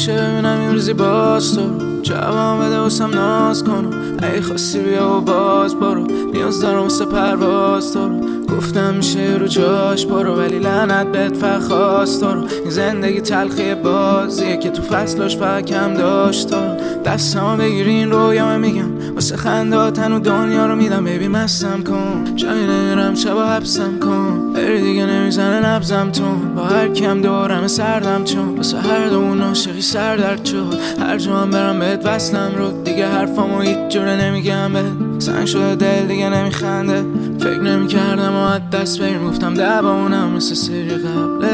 میشه ببینم این روزی باز تو رو جواب بده واسم ناز کنم ای خواستی بیا و باز برو نیاز دارم واسه پرواز تو رو گفتم میشه رو جاش برو ولی لعنت بهت فخواست تو رو این زندگی تلخی بازیه که تو فصلاش فقط کم داشت تو رو دستمو بگیر این رویامه میگم واسه خندات هنو دنیا رو میدم بیبی مستم کن جایی نمیرم شبا حبسم کن بری دیگه نمیزنه نبزم تون با هر کم دورم سردم چون واسه هر دومون عاشقی سردرد شد هر جا هم برم بهت وصلم رو دیگه حرفامو هیچ جوره نمیگم بهت سنگ شده دل دیگه نمیخنده فکر نمیکردم و از دست بریم گفتم دباونم مثل سری قبله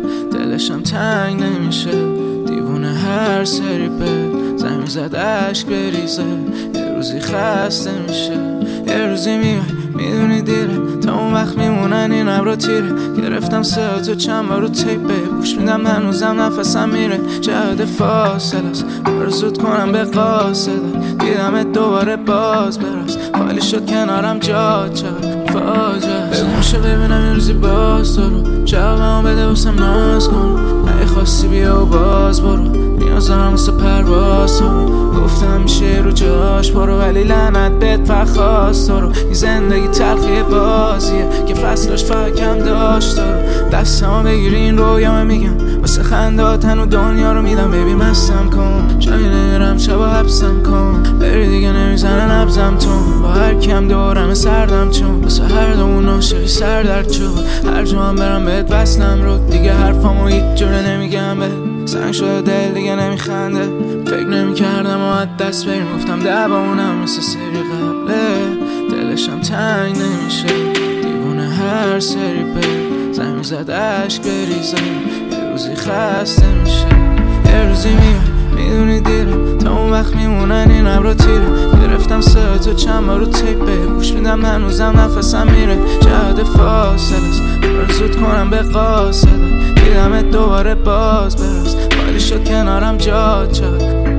دلشم تنگ نمیشه دیوونه هر سری به زمین زد عشق بریزه یه روزی خسته میشه یه روزی میای میدونی دیره تا اون وقت میمونن این ابرا تیره گرفتم ساعتو چند بار رو تیپه گوش میدم هنوزم نفسم میره جهت فاصله است برو زود کنم به قاصده دیدمت دوباره باز براز خالی شد کنارم جا چقدر فاجعه است بگوشه ببینم این روزی باز تو رو جوابمو بده واسم ناز کن ای خواستی بیا و باز برو نیاز دارم واسه پرواز تو رو گفتم میشه رو جاش برو ولی لعنت بهت فخواست تو رو این زندگی تلخی بازیه که فصلاش فقط کم داشت تو رو دستمو بگیر این رویامه میگم واسه خندات هنو دنیا رو میدم بیبی مستم کن جایی نمیرم شبا حبسم کن بری دیگه نمیزنه نبزم تون با هر کم دورم سردم چون واسه هر دومون عاشقی سردرد شد هر جا هم برم بهت وصلم رو دیگه حرفامو هیچ جوره نمیگم بهت سنگ شده دل دیگه نمیخنده فکر نمیکردم و از دست بریم گفتم دباونم مثل سری قبله دلشم تنگ نمیشه دیوونه هر سری به زمین زد عشق بریزه یه روزی خسته میشه یه روزی میدونی دیره تا اون وقت میمونن این ابرا تیره گرفتم ساعتو چند بار رو تیپه گوش میدم هنوزم نفسم میره جهت فاصله است برو زود کنم به قاصده دیدمت دوباره باز براز خالی شد کنارم جا چقدر